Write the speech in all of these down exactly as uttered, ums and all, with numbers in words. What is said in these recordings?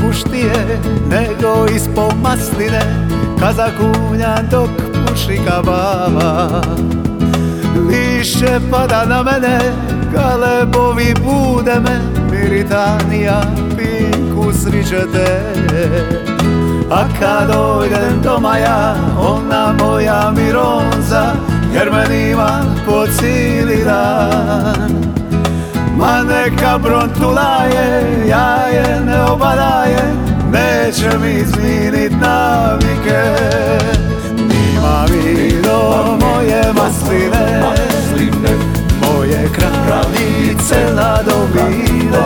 buštije nego ispod masline, kad zakunja dok puši kabava. Lišće pada na mene, galebovi bude me, Miritanija, Pinku sriđete. A kad dojdem doma ja, ona moja Mironza, jer me nima po cijeli dan. Ma neka brontulaje, ja je ne obadaje, neće mi izminit navike. Nima vino moje masline, moje kravljice ladovine,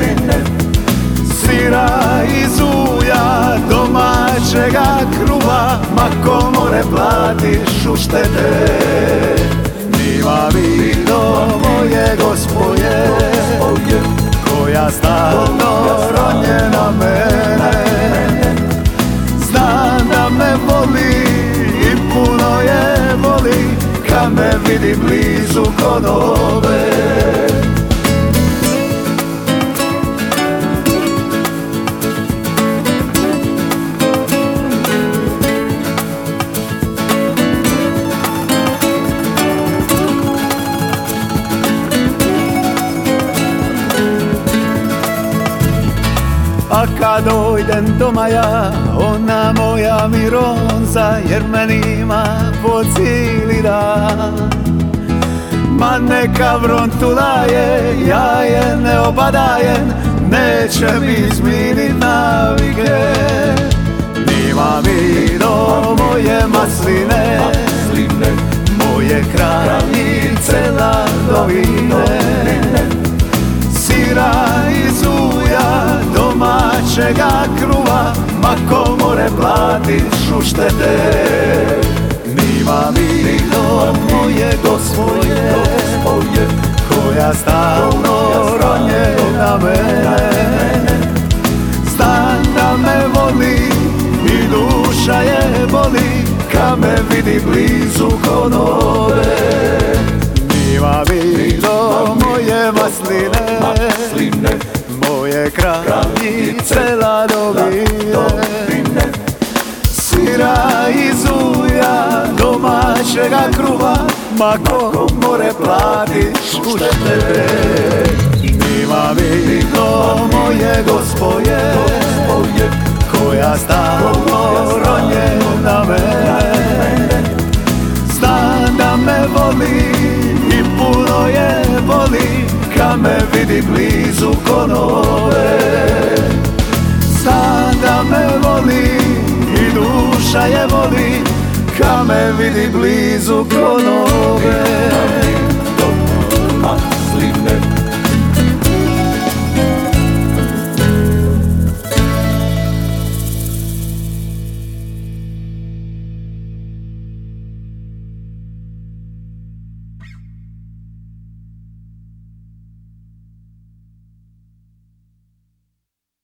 sira iz ulja, domaćega kruva, ma komore platiš u štete. Nima vino moje gospoje, koja stalno ronje na mene. Znam da me voli i puno je voli, kad me vidi blizu kod ove. A kad dojdem doma ja, ona moja Mironza, jer me nima po cijeli dan. Ma neka vrontulaje, ja je ne obadajem, neće mi izminit navike. Nima vino moje masline, moje kravljice ladovine, sira iz ulja, domaćega kruva, ma komore platiš u štete. Nima vino moje gospoje, koja stalno ronje na mene. Znam da me voli i duša je boli, kad me vidi blizu kod ove. Nima vino moje masline, moje kravljice ladovine, sira iz ulja, domaćega kruva, ma komore platiš u štete. Nima vino moje gospoje, koja stalno ronje na mene. Znam da me voli i puno je voli, kad me vidi blizu kod ove. Znam da me voli i duša je voli, kad me vidi blizu kod ove.